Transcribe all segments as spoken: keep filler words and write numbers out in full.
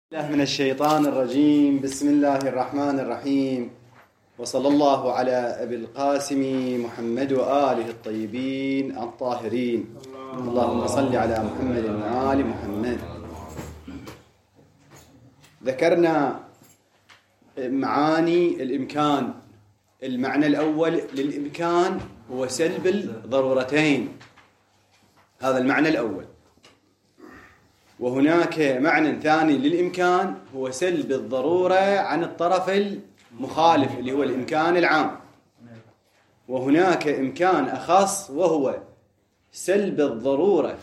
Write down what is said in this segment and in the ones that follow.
الله من الشيطان الرجيم. بسم الله الرحمن الرحيم، وصلى الله على أبي القاسم محمد وآله الطيبين الطاهرين. اللهم صل على محمد وآل محمد. ذكرنا معاني الإمكان. المعنى الأول للإمكان هو سلب الضرورتين، هذا المعنى الأول. وهناك معنى ثاني للإمكان هو سلب الضرورة عن الطرف المخالف اللي هو الإمكان العام. وهناك إمكان أخص وهو سلب الضرورة،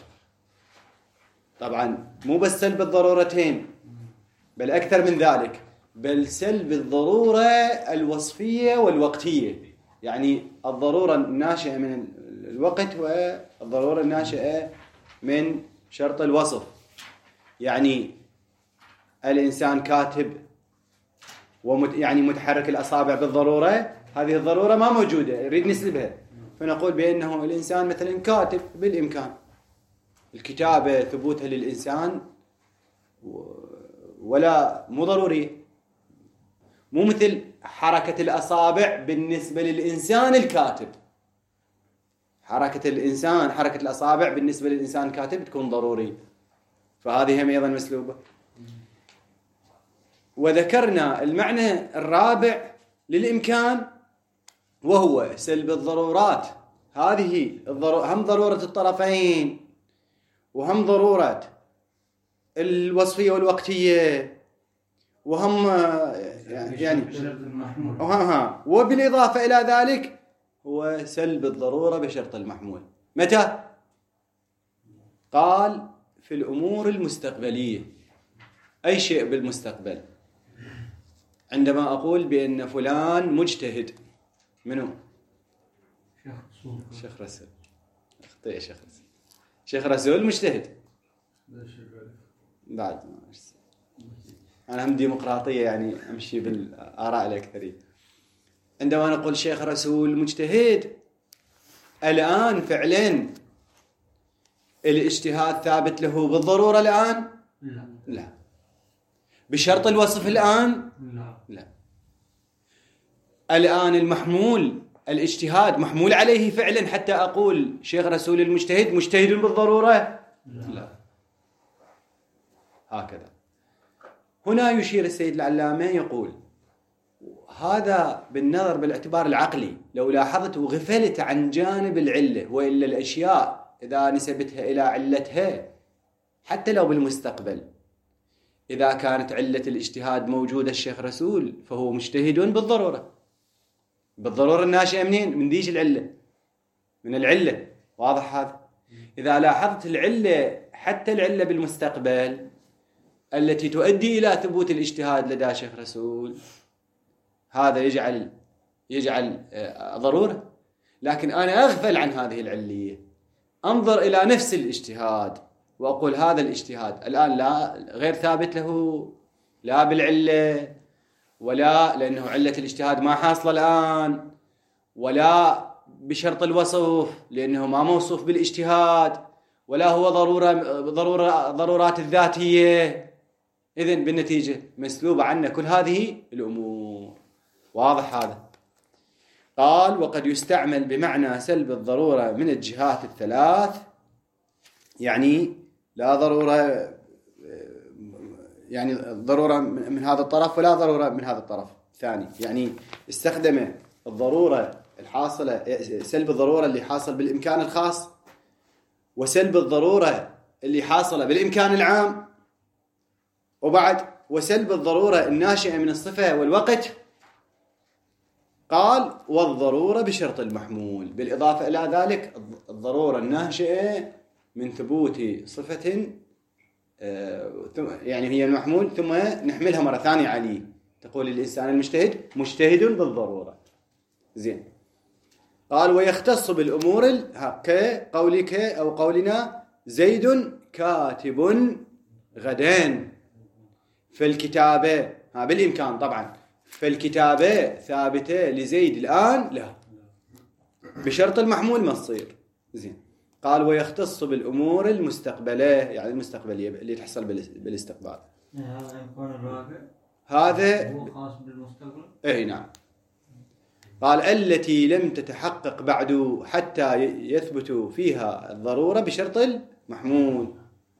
طبعا مو بس سلب الضرورتين بل أكثر من ذلك، بل سلب الضرورة الوصفية والوقتية، يعني الضرورة الناشئة من الوقت والضرورة الناشئة من شرط الوصف. يعني الإنسان كاتب ومت يعني متحرك الأصابع بالضرورة، هذه الضرورة ما موجودة، يريد نسلبها، فنقول بأنه الإنسان مثلا كاتب بالإمكان، الكتابة ثبوتها للإنسان ولا مو ضروري، مو مثل حركة الأصابع بالنسبة للإنسان الكاتب. حركة الإنسان حركة الأصابع بالنسبة للإنسان الكاتب تكون ضروري، فهذه هم أيضا مسلوبة. وذكرنا المعنى الرابع للإمكان وهو سلب الضرورات. هذه الضرورة هم ضرورة الطرفين وهم ضرورة الوصفية والوقتية وهم يعني وها وبالإضافة إلى ذلك هو سلب الضرورة بشرط المحمول. متى؟ قال في الأمور المستقبلية. أي شيء بالمستقبل. عندما أقول بأن فلان مجتهد، منو؟ شيخ رسول. أخطئ شيخ رسول. شيخ رسول مجتهد بعد أنا هم ديمقراطية، يعني أمشي بالآراء الأكثرية. عندما نقول شيخ رسول مجتهد، الآن فعلا الاجتهاد ثابت له بالضرورة الآن؟ لا. لا. بشرط الوصف الآن؟ لا. لا. الآن المحمول الاجتهاد محمول عليه فعلا حتى أقول شيخ رسول المجتهد مجتهد بالضرورة؟ لا. لا. هكذا. هنا يشير السيد العلامة يقول هذا بالنظر بالاعتبار العقلي، لو لاحظت وغفلت عن جانب العلة، وإلا الأشياء إذا نسبتها إلى علتها حتى لو بالمستقبل، إذا كانت علة الاجتهاد موجودة الشيخ رسول فهو مجتهد بالضرورة، بالضرورة الناشئة منين؟ من ديش العلة، من العلة. واضح هذا؟ إذا لاحظت العلة حتى العلة بالمستقبل التي تؤدي إلى ثبوت الاجتهاد لدى شيخ رسول، هذا يجعل يجعل ضرورة. لكن أنا أغفل عن هذه العلية، أنظر إلى نفس الاجتهاد وأقول هذا الاجتهاد الآن لا غير ثابت له لا بالعلة ولا لأنه علة الاجتهاد ما حاصلة الآن، ولا بشرط الوصف لأنه ما موصوف بالاجتهاد، ولا هو ضرورة ضرورة ضرورات الذاتية. إذن بالنتيجة مسلوبة عنا كل هذه الأمور. واضح هذا؟ قال وقد يستعمل بمعنى سلب الضرورة من الجهات الثلاث، يعني لا ضرورة يعني ضرورة من هذا الطرف ولا ضرورة من هذا الطرف الثاني، يعني استخدم الضرورة الحاصلة سلب الضرورة اللي حاصل بالإمكان الخاص وسلب الضرورة اللي حاصلة بالإمكان العام، وبعد وسلب الضرورة الناشئة من الصفة والوقت. قال والضرورة بشرط المحمول، بالإضافة إلى ذلك الضرورة الناشئة من ثبوت صفة يعني هي المحمول ثم نحملها مرة ثانية عليه، تقول الإنسان المجتهد مجتهد بالضرورة. زين. قال ويختص بالأمور كقولك أو قولنا زيد كاتب غدان، فالكتابة ها بالإمكان طبعا، فالكتابة ثابتة لزيد الآن لا، بشرط المحمول ما تصير. زين. قال ويختص بالأمور المستقبلية، يعني المستقبلية اللي تحصل بالاستقبال. هذا الإمكان الرابع هذا هو خاص بالمستقبل. اي نعم. قال التي لم تتحقق بعد حتى يثبت فيها الضرورة بشرط المحمول.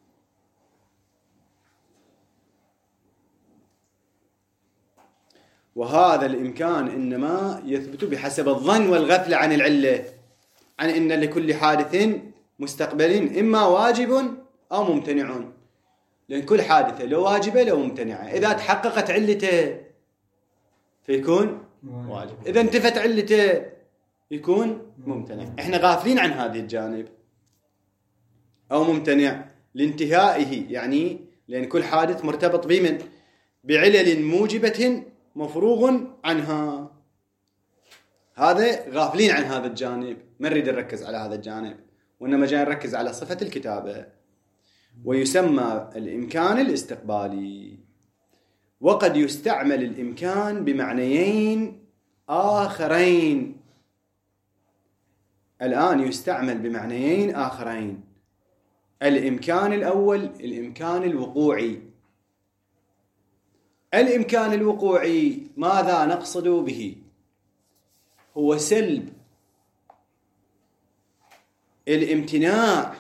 وهذا الإمكان إنما يثبت بحسب الظن والغفلة عن العلة، عن إن لكل حادث مستقبل إما واجب أو ممتنع، لأن كل حادثة لو واجبة لو ممتنعة. إذا تحققت علته فيكون واجب، إذا انتفت علته يكون ممتنع. إحنا غافلين عن هذه الجانب. أو ممتنع لانتهائه، يعني لأن كل حادث مرتبط بمن بعلل موجبة مفروغ عنها. هذا غافلين عن هذا الجانب، ما نريد نركز على هذا الجانب، وإنما جاي نركز على صفة الكتابة. ويسمى الإمكان الاستقبالي. وقد يستعمل الإمكان بمعنيين آخرين. الآن يستعمل بمعنيين آخرين. الإمكان الأول الإمكان الوقوعي. الإمكان الوقوعي ماذا نقصد به؟ هو سلب الامتناع،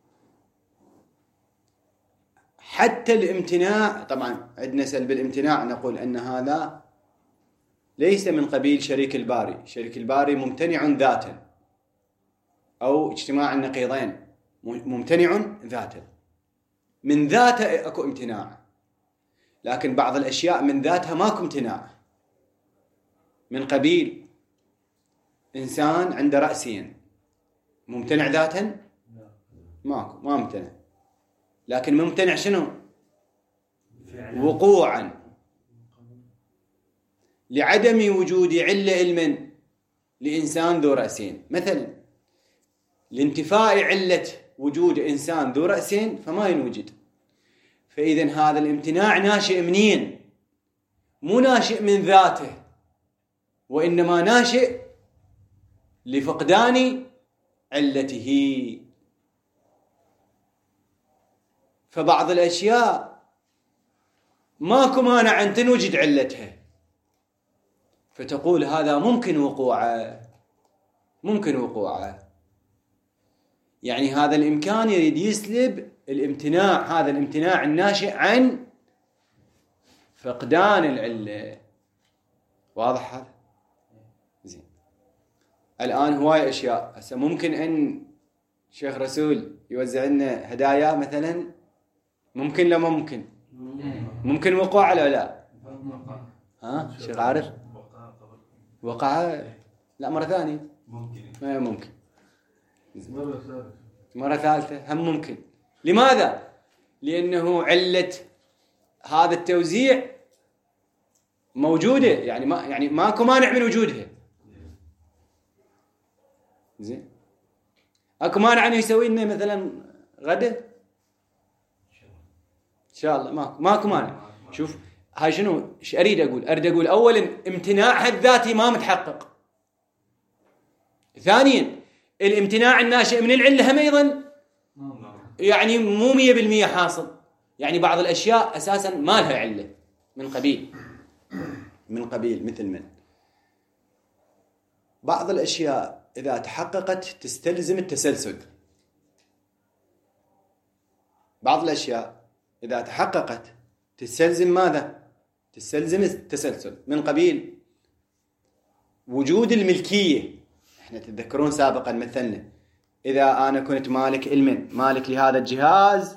حتى الامتناع. طبعا عندنا سلب الامتناع، نقول أن هذا ليس من قبيل شريك الباري. شريك الباري ممتنع ذاتا، أو اجتماع النقيضين ممتنع ذاتا، من ذاته أكو امتناع. لكن بعض الأشياء من ذاتها ماكو امتناع، من قبيل إنسان عنده رأسين، ممتنع ذاتا؟ ماكو، ما ممتنع. لكن ممتنع شنو؟ وقوعا، لعدم وجود علة علما لإنسان ذو رأسين. مثلا لانتفاء علة وجود إنسان ذو رأسين فما ينوجد. فإذن هذا الامتناع ناشئ منين؟ مو ناشئ من ذاته، وإنما ناشئ لفقدان علته. فبعض الأشياء ماكو مانع أن تنوجد علتها، فتقول هذا ممكن وقوعه، ممكن وقوعه. يعني هذا الإمكان يريد يسلب الامتناع، هذا الامتناع الناشئ عن فقدان العلة. واضح هذا؟ زين. الآن هواي أشياء هسه ممكن أن شيخ رسول يوزع لنا هدايا مثلا، ممكن لا ممكن؟ ممكن وقوع ولا لا؟ ها شيخ عارف؟ وقع لا مرة ثانية ممكن، ما ممكن مرة ثالثة هم ممكن. لماذا؟ لأنه علة هذا التوزيع موجودة، يعني ما يعني ماكو مانع من وجودها. زين. اكو مانع انه يسوي لنا مثلا غدا؟ ان شاء الله ماكو ماكو مانع. شوف هاي شنو ايش اريد اقول؟ اريد اقول اولا امتناعها الذاتي ما متحقق. ثانيا الامتناع الناشئ من العله هم ايضا يعني مو مية بالمية حاصل. يعني بعض الاشياء اساسا ما لها عله، من قبيل من قبيل مثل من بعض الاشياء اذا تحققت تستلزم التسلسل. بعض الاشياء اذا تحققت تستلزم ماذا؟ تستلزم التسلسل، من قبيل وجود الملكيه. احنا تتذكرون سابقا مثلنا اذا انا كنت مالك علم مالك لهذا الجهاز،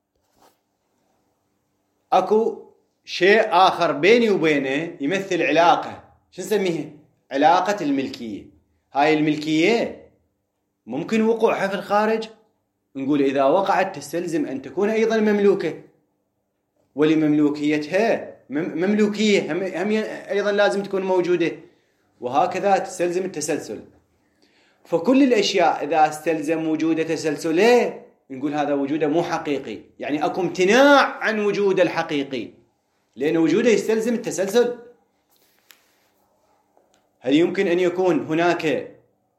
اكو شيء اخر بيني وبينه يمثل علاقه، شو نسميها؟ علاقه الملكيه. هاي الملكيه ممكن وقوعها في الخارج، نقول اذا وقعت تستلزم ان تكون ايضا مملوكه، ولمملوكيتها مملوكيه هم, هم ايضا لازم تكون موجوده، وهكذا تستلزم التسلسل. فكل الاشياء اذا استلزم وجود تسلسله نقول هذا وجوده مو حقيقي، يعني اكو امتناع عن وجود الحقيقي لان وجوده يستلزم التسلسل. هل يمكن ان يكون هناك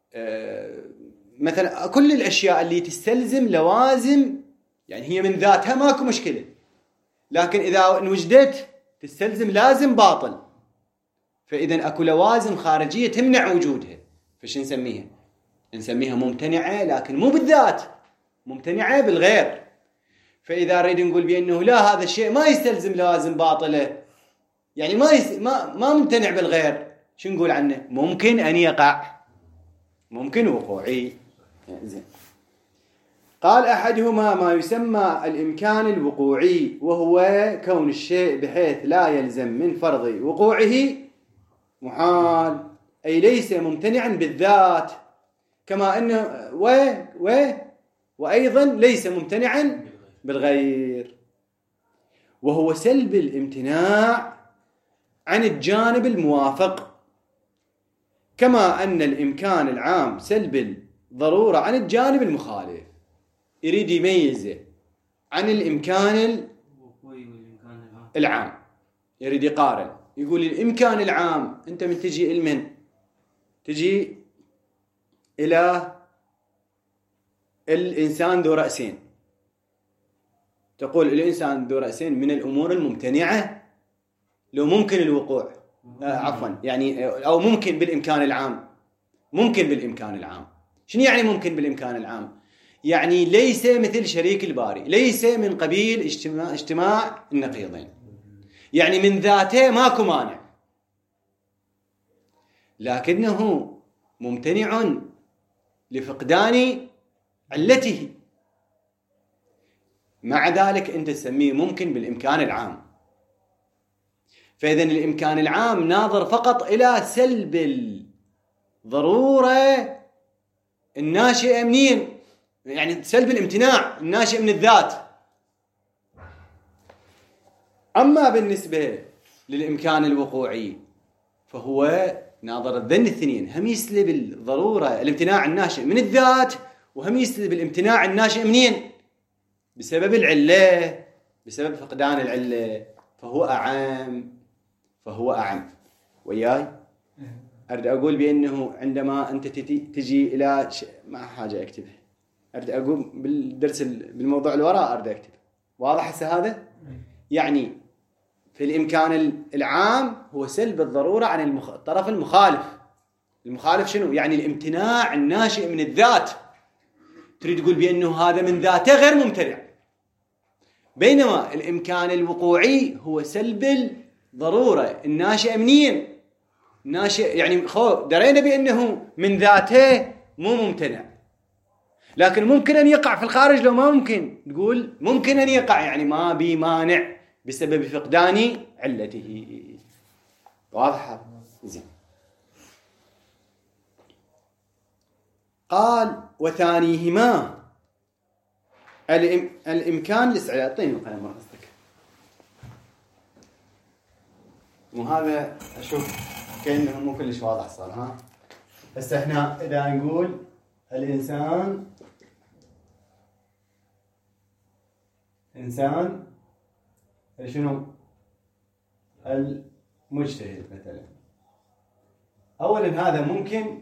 مثلا كل الاشياء اللي تستلزم لوازم، يعني هي من ذاتها ماكو مشكله، لكن إذا وجدت تستلزم لازم باطل، فإذا أكو لوازم خارجية تمنع وجودها، فش نسميها؟ نسميها ممتنعة، لكن مو بالذات، ممتنعة بالغير. فإذا نريد نقول بأنه لا هذا الشيء ما يستلزم لوازم باطلة، يعني ما يس... ما ما ممتنع بالغير، شو نقول عنه؟ ممكن أن يقع، ممكن وقوعي. زين. قال أحدهما ما يسمى الإمكان الوقوعي، وهو كون الشيء بحيث لا يلزم من فرض وقوعه محال، أي ليس ممتنعا بالذات، كما أنه و و وأيضا ليس ممتنعا بالغير، وهو سلب الامتناع عن الجانب الموافق، كما أن الإمكان العام سلب الضرورة عن الجانب المخالف. يريد يميزه عن الإمكان العام، يريد يقارن، يقول الإمكان العام أنت من تجي المن تجي إلى الإنسان ذو رأسين، تقول الإنسان ذو رأسين من الأمور الممتنعة لو ممكن الوقوع، آه عفوا يعني أو ممكن بالإمكان العام، ممكن بالإمكان العام. شنو يعني ممكن بالإمكان العام؟ يعني ليس مثل شريك الباري، ليس من قبيل اجتماع, اجتماع النقيضين، يعني من ذاته ماكو مانع، لكنه ممتنع لفقدان علته، مع ذلك أنت تسميه ممكن بالإمكان العام. فإذا الإمكان العام ناظر فقط إلى سلب الضرورة الناشئة منين؟ يعني سلب الامتناع الناشئ من الذات. أما بالنسبة للإمكان الوقوعي فهو ناظر الذن الاثنين، هم يسلب الضرورة الامتناع الناشئ من الذات، وهم يسلب الامتناع الناشئ منين؟ بسبب العلة، بسبب فقدان العلة، فهو أعم، فهو أعم. وياي أريد أقول بأنه عندما أنت تجي إلى ش... ما حاجة أكتبها، أريد أقول بالدرس بالموضوع الوراء أريد أكتب، واضح هسه هذا؟ يعني في الإمكان العام هو سلب الضرورة عن المخ... الطرف المخالف. المخالف شنو؟ يعني الامتناع الناشئ من الذات، تريد تقول بأنه هذا من ذاته غير ممتنع، بينما الإمكان الوقوعي هو سلب الضرورة الناشئة منين؟ ناشئ يعني خو درينا بأنه من ذاته مو ممتنع، لكن ممكن أن يقع في الخارج. لو ما ممكن تقول ممكن أن يقع، يعني ما بي مانع بسبب فقدان علته. واضحة؟ زين. قال وثانيهما الإم... الإمكان لسعي. أعطيني القلم مرحبتك. وهذا أشوف كأنه مو كلش واضح صار. ها هسه احنا إذا نقول الإنسان إنسان شنو؟ المجتهد مثلا. أولا هذا ممكن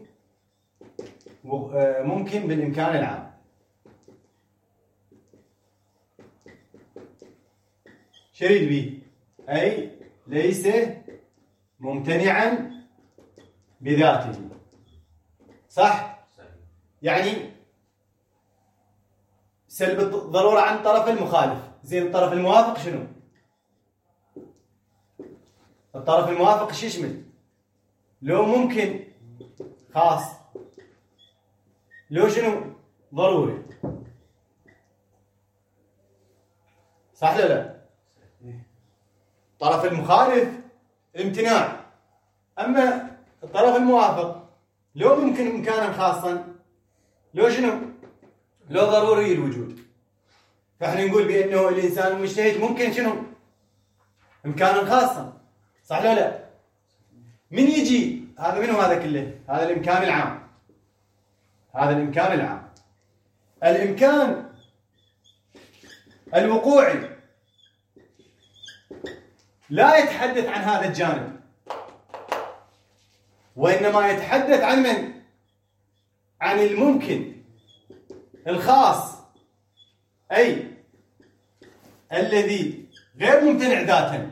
ممكن بالإمكان العام. شريد به أي ليس ممتنعا بذاته. صح؟ يعني سلب الضرورة عن الطرف المخالف. زين الطرف الموافق شنو؟ الطرف الموافق شو يشمل؟ لو ممكن خاص، لو شنو؟ ضروري. صح ولا لا؟ الطرف المخالف الامتناع، أما الطرف الموافق لو ممكن إمكانا خاصا، لو شنو؟ لو ضروري الوجود. فإحنا نقول بأنه الإنسان المجتهد ممكن شنو؟ إمكانا خاصا. صح ولا لا؟ من يجي هذا منه هذا كله؟ هذا الإمكان العام. هذا الإمكان العام. الإمكان الوقوعي لا يتحدث عن هذا الجانب، وإنما يتحدث عن من؟ عن الممكن الخاص، أي الذي غير ممتنع ذاتا.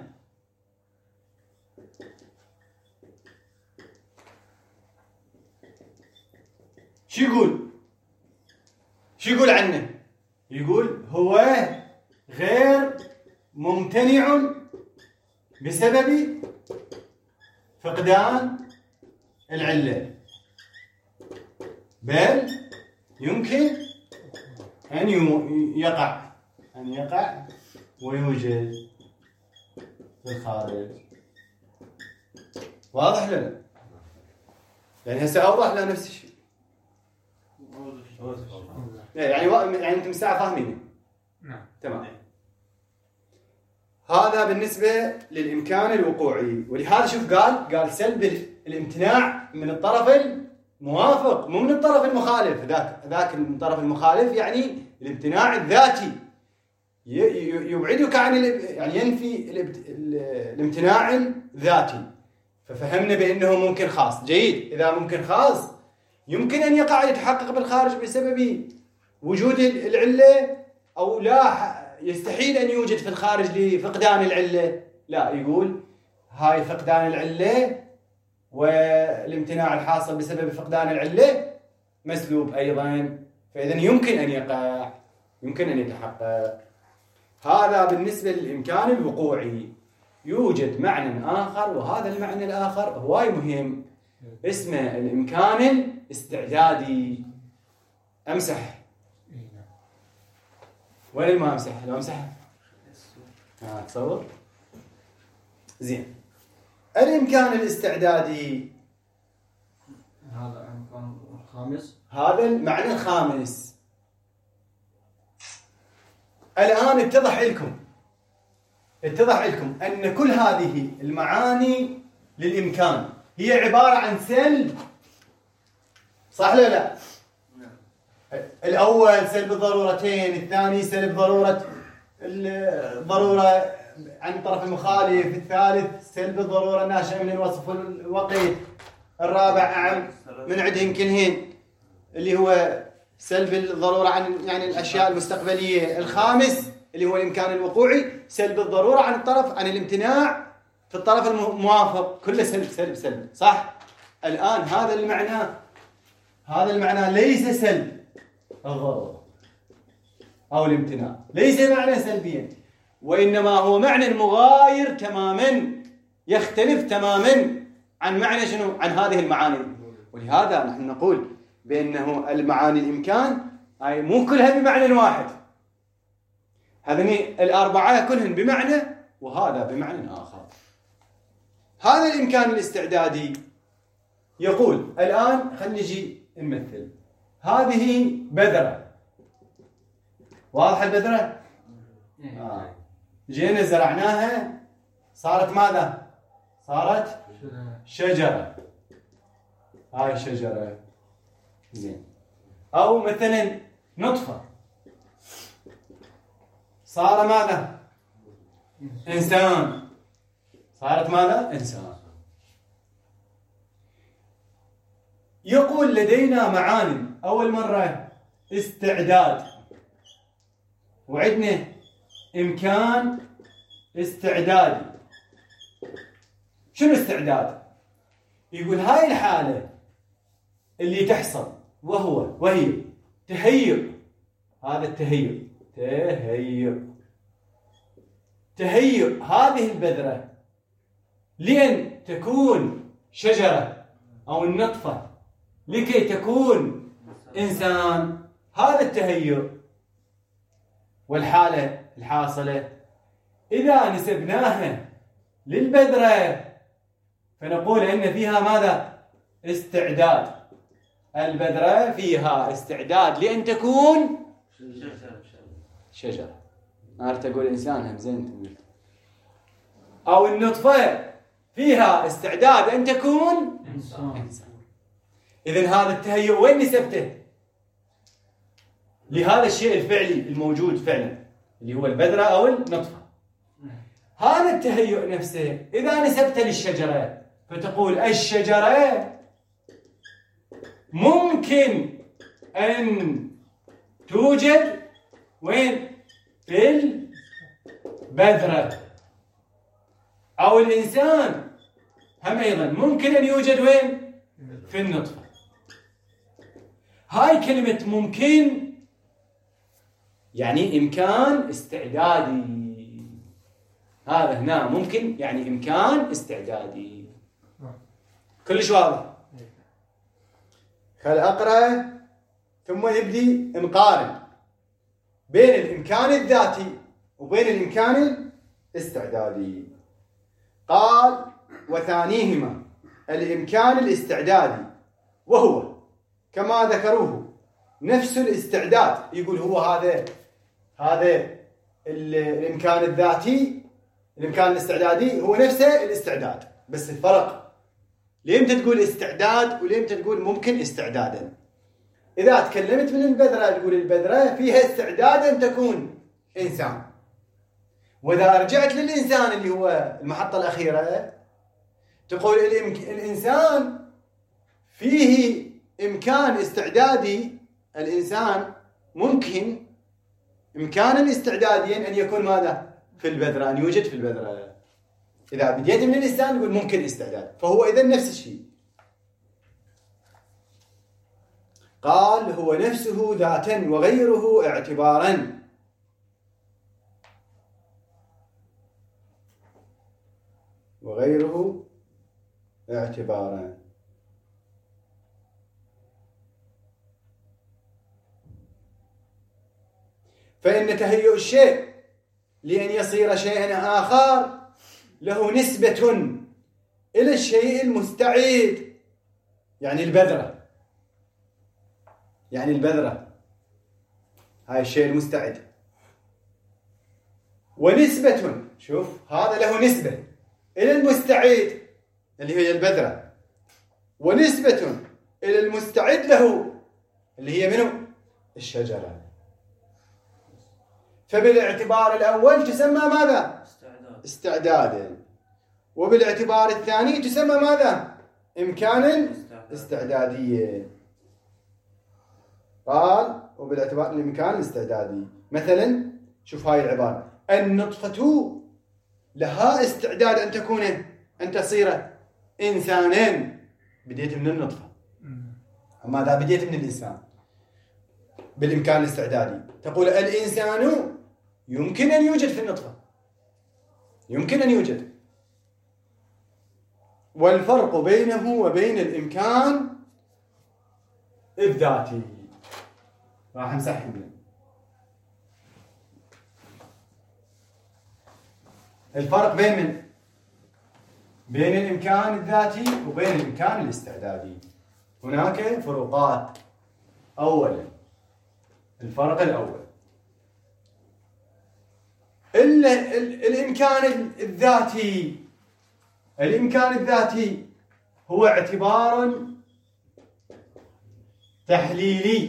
شو يقول؟ شو يقول عنه؟ يقول هو غير ممتنع بسبب فقدان العلة، بل يمكن أن يقع أن يقع ويوجد في الخارج. واضح لنا؟ يعني هسه أوضح لا نفس الشيء. يعني يعني أنتم الساعة فاهمين؟ نعم تمام. هذا بالنسبة للإمكان الوقوعي، ولهذا شوف قال قال سلب الامتناع من الطرف الموافق مو من الطرف المخالف. ذاك ذاك من الطرف المخالف يعني الامتناع الذاتي يبعدك عن يعني ينفي الامتناع الذاتي. ففهمنا بأنه ممكن خاص. جيد. إذا ممكن خاص يمكن أن يقع يتحقق بالخارج بسبب وجود العلة، أو لا يستحيل أن يوجد في الخارج لفقدان العلة. لا، يقول هاي فقدان العلة والامتناع الحاصل بسبب فقدان العلة مسلوب أيضا، فإذا يمكن أن يقع، يمكن أن يتحقق. هذا بالنسبة للإمكان الوقوعي. يوجد معنى آخر، وهذا المعنى الآخر هواي مهم، اسمه الإمكان الاستعدادي. أمسح. وين ما أمسح؟ لو أمسح ها تصور زين. الإمكان الاستعدادي هذا الإمكان الخامس، هذا المعنى الخامس. الآن اتضح لكم اتضح لكم أن كل هذه المعاني للإمكان هي عبارة عن سلب، صح ولا لا؟ الأول سلب الضرورتين، الثاني سلب ضرورة الضرورة عن الطرف المخالف، الثالث سلب الضرورة الناشئة من الوصف والوقت، الرابع أعم من عندهم كلهن اللي هو سلب الضرورة عن يعني الأشياء المستقبلية، الخامس اللي هو الإمكان الوقوعي سلب الضرورة عن الطرف عن الامتناع في الطرف الموافق، كله سلب سلب سلب، صح؟ الآن هذا المعنى هذا المعنى ليس سلب الضرورة أو الامتناع، ليس معنى سلبيا، وإنما هو معنى مغاير تماما، يختلف تماما عن معنى شنو؟ عن هذه المعاني. ولهذا نحن نقول بأنه المعاني الإمكان أي مو كلها بمعنى واحد، هذين الأربعة كلهن بمعنى وهذا بمعنى آخر. هذا الإمكان الاستعدادي يقول الآن خلينا نجي نمثل. هذه بذرة، واضحة البذرة؟ آه. جينا زرعناها صارت ماذا؟ صارت شجرة. هاي شجرة. زين. أو مثلا نطفة صار ماذا؟ إنسان. صارت ماذا؟ إنسان. يقول لدينا معاني. أول مرة استعداد، وعندنا إمكان استعدادي. شنو استعداد؟ يقول هاي الحالة اللي تحصل وهو وهي تهيئ. هذا التهيئ تهيئ تهيئ هذه البذرة لأن تكون شجرة أو النطفة لكي تكون إنسان. هذا التهيئ والحالة الحاصلة إذا نسبناها للبذرة فنقول إن فيها ماذا؟ استعداد. البذرة فيها استعداد لأن تكون شجرة. أنا أردت أقول إنسان هم زين. أو النطفة فيها استعداد أن تكون إنسان. إذن هذا التهيئ وين نسبته؟ لهذا الشيء الفعلي الموجود فعلا اللي هو البذرة أو النطفة. هذا التهيئ نفسه إذا نسبته للشجرة فتقول الشجرة ممكن أن توجد وين؟ في بذرة. أو الإنسان هم أيضا ممكن أن يوجد وين؟ في النطفة. هاي كلمة ممكن يعني إمكان استعدادي. هذا هنا ممكن يعني إمكان استعدادي. كلش واضح. خل أقرأ ثم نبدي نقارن بين الإمكان الذاتي وبين الإمكان الاستعدادي. قال وثانيهما الإمكان الاستعدادي وهو كما ذكروه نفس الاستعداد. يقول هو هذا هذا الإمكان الذاتي الإمكان الاستعدادي هو نفسه الاستعداد، بس الفرق ليمتى تقول استعداد وليمتى تقول ممكن استعدادا. إذا تكلمت من البذرة تقول البذرة فيها استعداد أن تكون إنسان، وإذا رجعت للإنسان اللي هو المحطة الأخيرة تقول الإنسان فيه إمكان استعدادي. الإنسان ممكن إمكانا استعداديا أن يكون ماذا؟ في البذرة، أن يوجد في البذرة. إذا بديت من الإنسان تقول ممكن استعداد، فهو إذن نفس الشيء. قال هو نفسه ذاتا وغيره اعتبارا. وغيره اعتبارا. فإن تهيؤ الشيء لأن يصير شيئا آخر له نسبة إلى الشيء المستعد، يعني البذرة، يعني البذرة هاي الشيء المستعد، ونسبة شوف هذا له نسبة إلى المستعد اللي هي البذرة، ونسبة إلى المستعد له اللي هي منه؟ الشجرة. فبالاعتبار الأول تسمى ماذا؟ استعداد. استعدادا. وبالاعتبار الثاني تسمى ماذا؟ إمكانا استعداديا. قال وبالاعتبار الإمكان الاستعدادي. مثلا شوف هاي العبارة: النطفة لها استعداد أن تكون أن تصير إنسانا. بديت من النطفة، أما إذا بديت من الإنسان بالإمكان الاستعدادي تقول الإنسان يمكن أن يوجد في النطفة، يمكن أن يوجد. والفرق بينه وبين الإمكان الذاتي راح نسحب. الفرق بين من؟ بين الإمكان الذاتي وبين الإمكان الاستعدادي. هناك فروقات. أولا الفرق الأول ال ال الإمكان الذاتي الإمكان الذاتي هو اعتبار تحليلي.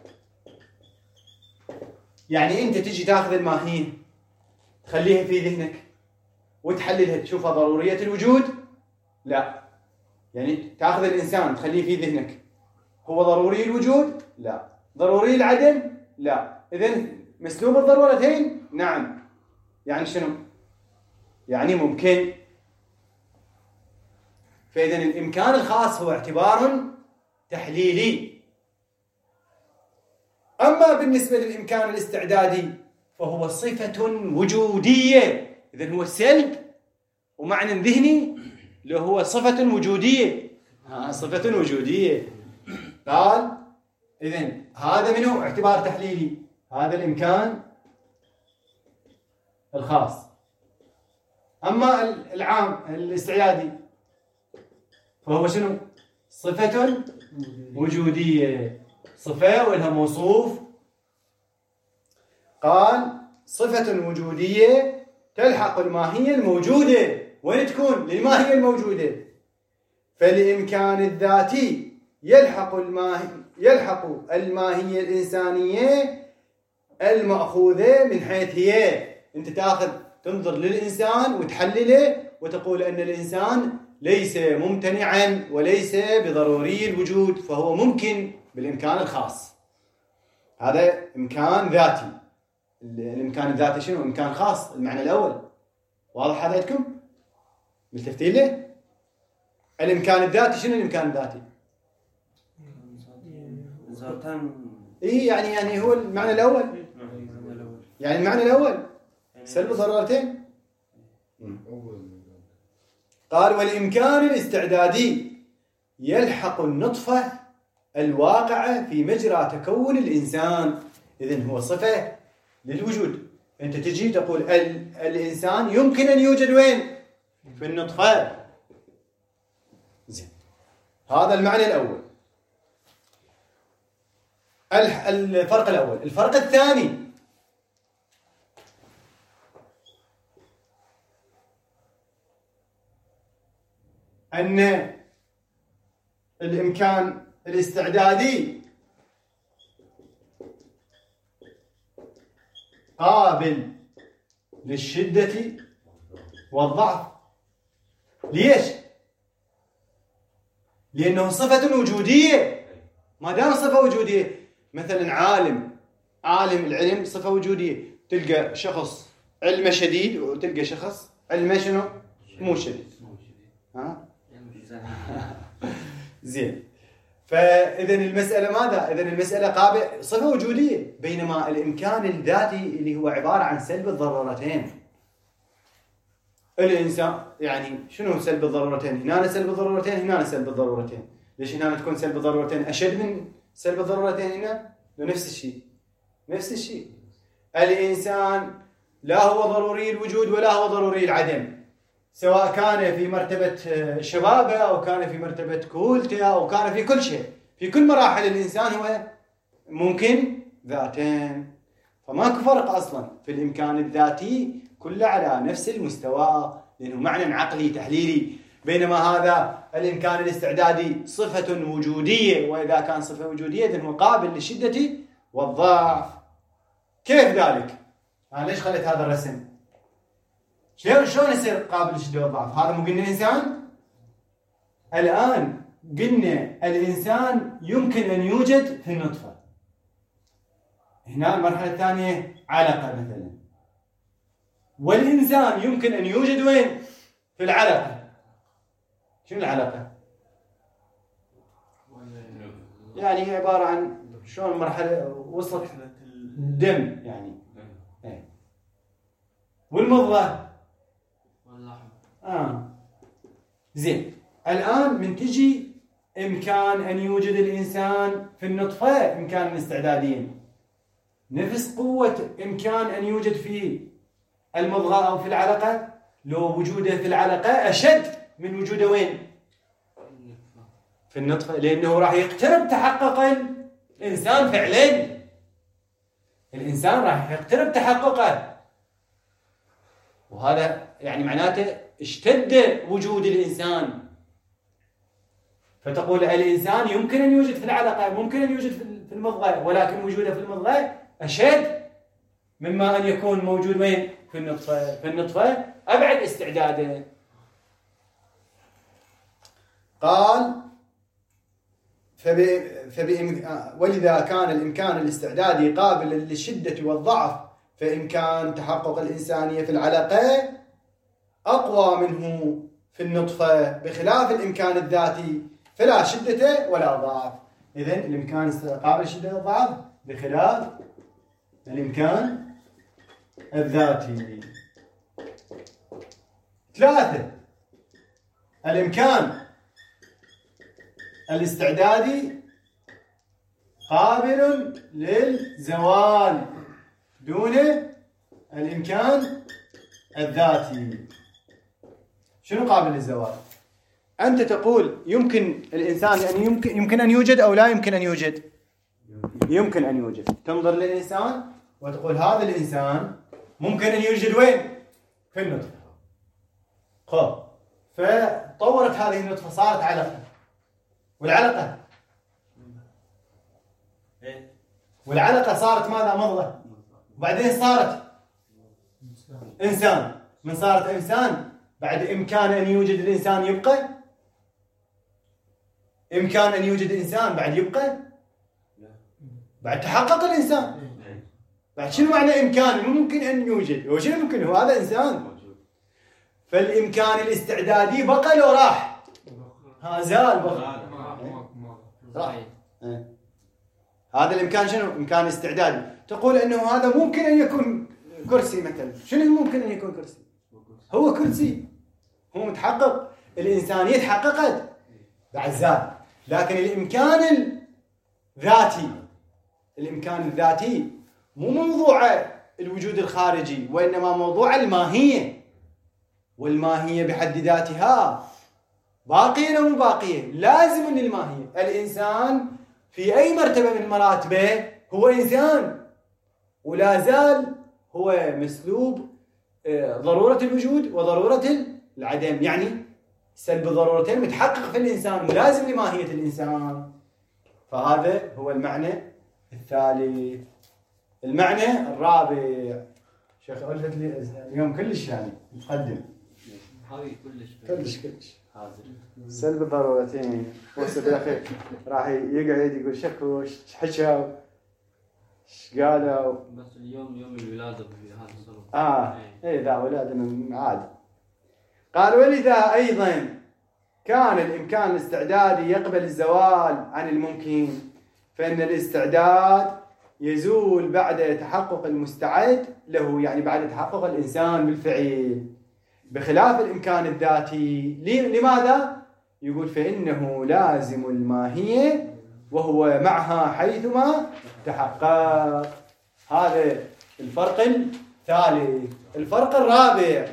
يعني أنت تجي تأخذ الماهية تخليها في ذهنك وتحللها تشوفها ضرورية الوجود؟ لا. يعني تأخذ الإنسان تخليه في ذهنك هو ضروري الوجود؟ لا. ضروري العدم؟ لا. إذن مسلوب الضرورتين؟ نعم. يعني شنو؟ يعني ممكن. فإذن الإمكان الخاص هو اعتبار تحليلي. أما بالنسبة للإمكان الاستعدادي فهو صفة وجودية. إذن هو سلب ومعنى ذهني اللي هو صفة وجودية. ها صفة وجودية. قال إذن هذا منه اعتبار تحليلي، هذا الإمكان الخاص. أما العام الاستعدادي فهو شنو؟ صفة وجودية، صفة ولها موصوف. قال صفة وجودية تلحق الماهية الموجودة. وين تكون؟ للماهية الموجودة. فالإمكان الذاتي يلحق الماهية يلحق الماهية الإنسانية المأخوذة من حيث هي. أنت تأخذ تنظر للإنسان وتحلله وتقول أن الإنسان ليس ممتنعا وليس بضروري الوجود، فهو ممكن بالإمكان الخاص. هذا إمكان ذاتي. الإمكان الذاتي شنو؟ إمكان خاص، المعنى الأول. واضح هذا عندكم؟ ملتفتين له؟ الإمكان الذاتي شنو الإمكان الذاتي؟ ذاتان. إيه يعني يعني هو المعنى الأول. يعني المعنى الأول سلب الضرورتين. قال والإمكان الاستعدادي يلحق النطفة الواقعة في مجرى تكون الإنسان. إذن هو صفة للوجود. أنت تجي تقول ال... الإنسان يمكن أن يوجد وين؟ في النطفة. زين، هذا المعنى الأول، الفرق الأول. الفرق الثاني أن الإمكان الاستعدادي قابل للشدة والضعف. ليش؟ لأنه صفة وجودية. ما دام صفة وجودية، مثلا عالم عالم العلم صفة وجودية. تلقى شخص علمه شديد وتلقى شخص علمه شنو؟ مو شديد. ها؟ زين. فإذا المسألة ماذا؟ إذا المسألة قابل صفة وجودية، بينما الإمكان الذاتي اللي هو عبارة عن سلب الضرورتين. الإنسان يعني شنو سلب الضرورتين؟ هنا سلب الضرورتين، هنا سلب الضرورتين. ليش هنا تكون سلب الضرورتين أشد من سلب الضرورتين هنا؟ نفس الشيء، نفس الشيء. الإنسان لا هو ضروري الوجود ولا هو ضروري العدم، سواء كان في مرتبة شبابه أو كان في مرتبة كهولته أو كان في كل شيء. في كل مراحل الإنسان هو ممكن ذاتين. فماكو فرق أصلا في الإمكان الذاتي، كله على نفس المستوى، لأنه معنى عقلي تحليلي. بينما هذا الإمكان الاستعدادي صفة وجودية، وإذا كان صفة وجودية إذن هو قابل للشدة والضعف. كيف ذلك؟ أنا ليش خليت هذا الرسم؟ شلون شلون يصير قابل للشدة والضعف؟ هذا مو قلنا الإنسان؟ الآن قلنا الإنسان يمكن أن يوجد في النطفة. هنا المرحلة الثانية علقة مثلا. والإنسان يمكن أن يوجد وين؟ في العلقة. شنو العلقة؟ يعني هي عبارة عن شلون مرحلة وصلت الدم يعني. ايه. والمضغة آه. زين. الآن من تجي إمكان أن يوجد الإنسان في النطفة إمكان استعداديا، نفس قوة إمكان أن يوجد في المضغة أو في العلقة، لو وجوده في العلقة أشد من وجوده وين؟ في النطفة، لأنه راح يقترب تحقق الإنسان فعلا. الإنسان راح يقترب تحققه، وهذا يعني معناته اشتد وجود الإنسان. فتقول الإنسان يمكن أن يوجد في العلقة، ممكن أن يوجد في المضغة، ولكن وجوده في المضغة أشد مما أن يكون موجود وين؟ في النطفة. في النطفة أبعد استعداده. قال فب... فب... ولذا كان الإمكان الاستعدادي قابلا للشدة والضعف، فإمكان تحقق الإنسانية في العلقة أقوى منه في النطفة، بخلاف الإمكان الذاتي فلا شدة ولا ضعف. إذن الإمكان قابل للشدة والضعف بخلاف الإمكان الذاتي. ثلاثة، الإمكان الاستعدادي قابل للزوال دون الإمكان الذاتي. شنو قابل للزوال؟ أنت تقول يمكن الإنسان أن يمكن يمكن أن يوجد أو لا يمكن أن يوجد؟ يمكن أن يوجد. تنظر للإنسان وتقول هذا الإنسان ممكن أن يوجد وين؟ في النطفة. خب، فطورت هذه النطفة صارت علقة، والعلقة والعلقة صارت ماذا؟ مضغة، وبعدين صارت إنسان. من صارت إنسان بعد إمكان أن يوجد الإنسان يبقى؟ إمكان أن يوجد إنسان بعد يبقى؟ بعد تحقق الإنسان. بعد شنو معنى إمكان؟ ممكن أن يوجد، هو شنو ممكن؟ هو هذا إنسان. فالإمكان الاستعدادي بقى لو راح؟ ها زال بقى. راح. هذا الإمكان شنو؟ إمكان استعدادي. تقول أنه هذا ممكن أن يكون كرسي مثلا. شنو ممكن أن يكون كرسي؟ هو كرسي. هو متحقق. الإنسانية تحققت بعد زال. لكن الإمكان الذاتي، الإمكان الذاتي مو موضوع الوجود الخارجي، وإنما موضوع الماهية. والماهية بحد ذاتها باقية أو مو باقية؟ لازم للماهية. الإنسان في أي مرتبة من مراتبه هو إنسان، ولا زال هو مسلوب ضرورة الوجود وضرورة العدم. يعني سلب الضرورتين متحقق في الإنسان ولازم لماهية الإنسان. فهذا هو المعنى الثالث. المعنى الرابع شيخ ألفت لي اليوم كلش يعني متقدم. هذه كلش كلش كلش سلب الضرورتين. وصل يا أخي راح يقعد يقول شكو ايش حكوا ايش قالوا. بس اليوم يوم الولادة في هذا الصنف. اه اي ذا ولادنا عادي. قال ولذا أيضا كان الإمكان الاستعدادي يقبل الزوال عن الممكن، فإن الاستعداد يزول بعد تحقق المستعد له، يعني بعد تحقق الإنسان بالفعل، بخلاف الإمكان الذاتي. لماذا؟ يقول فإنه لازم الماهية وهو معها حيثما تحقق. هذا الفرق الثالث. الفرق الرابع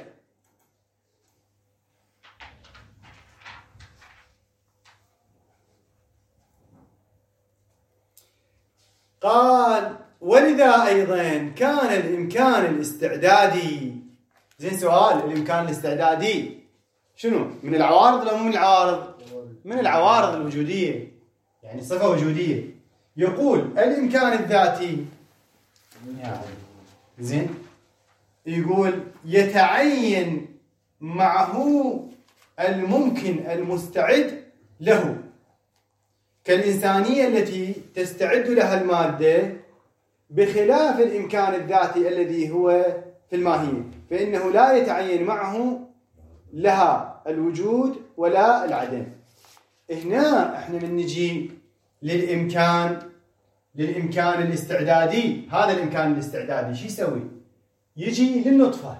قال ولذا أيضا كان الإمكان الاستعدادي. زين سؤال، الإمكان الاستعدادي شنو؟ من العوارض ولا مو من العوارض؟ من العوارض الوجودية، يعني صفة وجودية. يقول الإمكان الذاتي يعني زين يقول يتعين معه الممكن المستعد له، كالإنسانية التي تستعد لها المادة، بخلاف الإمكان الذاتي الذي هو في الماهية، فإنه لا يتعين معه لها الوجود ولا العدم. هنا احنا من نجي للإمكان للإمكان الاستعدادي. هذا الإمكان الاستعدادي شو يسوي؟ يجي للنطفة،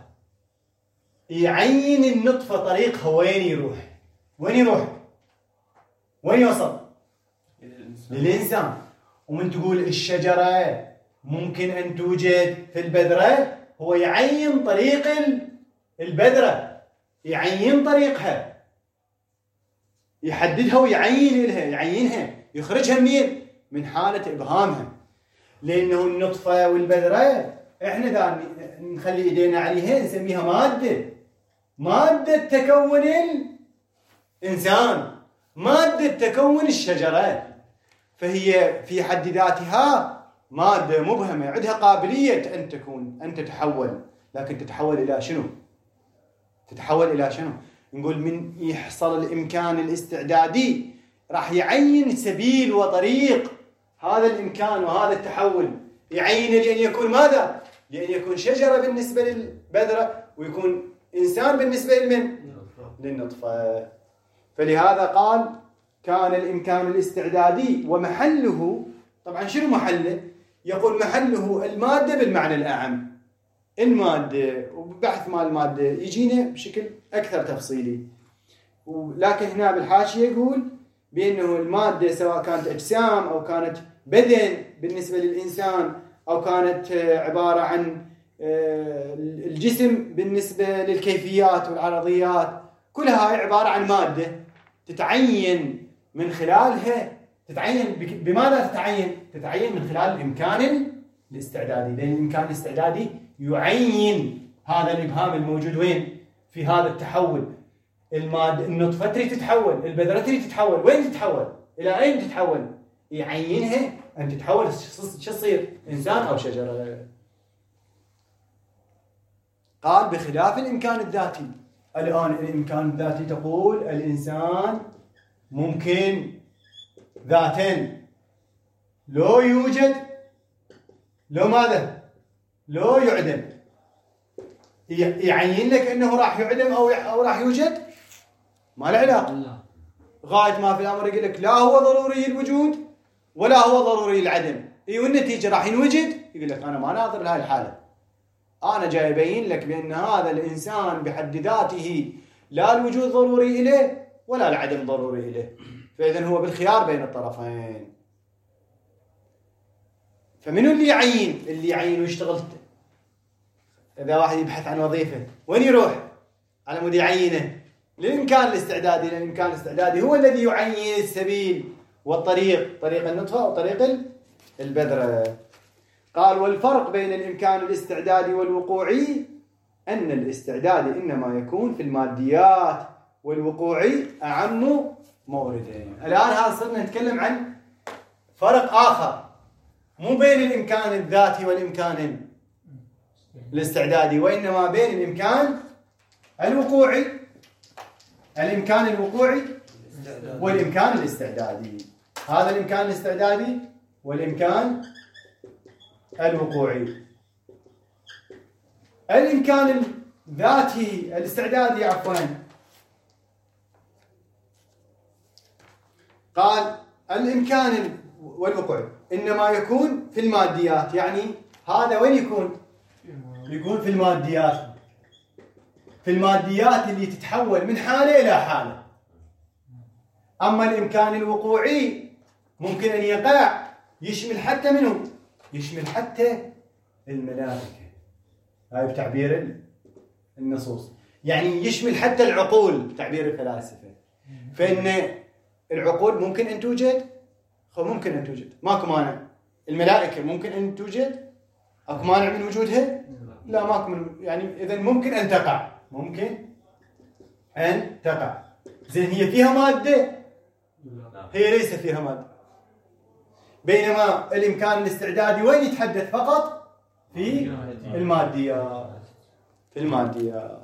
يعين النطفة طريقها وين يروح. وين يروح؟ وين يوصل؟ للإنسان. ومن تقول الشجرة ممكن أن توجد في البذرة، هو يعين طريق البذرة، يعين طريقها، يحددها ويعين لها، يعينها، يخرجها منين؟ من حالة إبهامها. لأنه النطفة والبذرة إحنا ذا نخلي إيدينا عليها نسميها مادة، مادة تكون الإنسان، مادة تكون الشجرة. فهي في حد ذاتها مادة مبهمة، عندها قابلية أن تكون، أن تتحول. لكن تتحول إلى شنو؟ تتحول إلى شنو؟ نقول من يحصل الإمكان الاستعدادي راح يعين سبيل وطريق هذا الإمكان وهذا التحول. يعين لأن يكون ماذا؟ لأن يكون شجرة بالنسبة للبذرة، ويكون إنسان بالنسبة لمن؟ للنطفة. فلهذا قال كان الإمكان الاستعدادي ومحله. طبعا شنو محله؟ يقول محله المادة بالمعنى الأعم، المادة، وبحث مال المادة يجينا بشكل أكثر تفصيلي. لكن هنا بالحاشية يقول بأنه المادة سواء كانت أجسام أو كانت بدن بالنسبة للإنسان، أو كانت عبارة عن الجسم بالنسبة للكيفيات والعرضيات، كلها عبارة عن مادة تتعين من خلالها. تتعين بماذا تتعين؟ تتعين من خلال الإمكان الاستعدادي، لأن الإمكان الاستعدادي يعين هذا الإبهام الموجود وين؟ في هذا التحول. المادة النطفة تريد تتحول، البذرة تريد تتحول، وين تتحول؟ إلى أين تتحول؟ يعينها أن تتحول شو تصير؟ إنسان أو شجرة. قال بخلاف الإمكان الذاتي. الآن الإمكان الذاتي تقول الإنسان ممكن ذاتا، لو يوجد لو ماذا؟ لو يعدم يعين لك أنه راح يعدم أو أو راح يوجد؟ ما له علاقة. غاية ما في الأمر يقول لك لا هو ضروري الوجود ولا هو ضروري العدم. إيه والنتيجة راح ينوجد؟ يقول لك أنا ما ناظر لهذه الحالة، أنا جاي أبين لك بأن هذا الإنسان بحد ذاته لا الوجود ضروري إليه ولا العدم ضروري إليه، فإذن هو بالخيار بين الطرفين. فمنو اللي يعين؟ اللي يعين ويشتغل. إذا واحد يبحث عن وظيفة وين يروح؟ على مود يعينه. للإمكان الاستعدادي، للإمكان الاستعدادي هو الذي يعين السبيل والطريق، طريق النطفة وطريق البذرة. قال والفرق بين الإمكان الاستعدادي والوقوعي أن الاستعدادي إنما يكون في الماديات والوقوعي أعم موردين. الآن هذا صرنا نتكلم عن فرق آخر، مو بين الإمكان الذاتي والإمكان الاستعدادي، وإنما بين الإمكان الوقوعي الإمكان الوقوعي والإمكان الاستعدادي. هذا الإمكان الاستعدادي والإمكان الوقوعي. الإمكان الذاتي الاستعدادي عفوا قال الإمكان والوقوعي إنما يكون في الماديات، يعني هذا وين يكون؟ يكون في الماديات، في الماديات اللي تتحول من حالة إلى حالة. أما الإمكان الوقوعي ممكن أن يقع يشمل حتى منه، يشمل حتى الملائكة، هاي بتعبير النصوص، يعني يشمل حتى العقول تعبير الفلاسفة. فإن العقول ممكن أن توجد، ممكن أن توجد، ماكو مانع. الملائكة ممكن أن توجد، أكو مانع من وجودها؟ لا ماكو من، يعني إذن ممكن أن تقع، ممكن أن تقع. زين هي فيها مادة؟ هي ليس فيها مادة. بينما الإمكان الاستعدادي وين يتحدث؟ فقط في الماديات، في الماديات.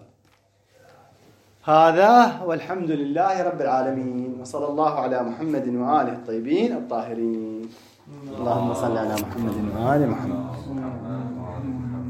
هذا والحمد لله رب العالمين، وصلى الله على محمد وآله الطيبين الطاهرين. اللهم صل على محمد وآل محمد.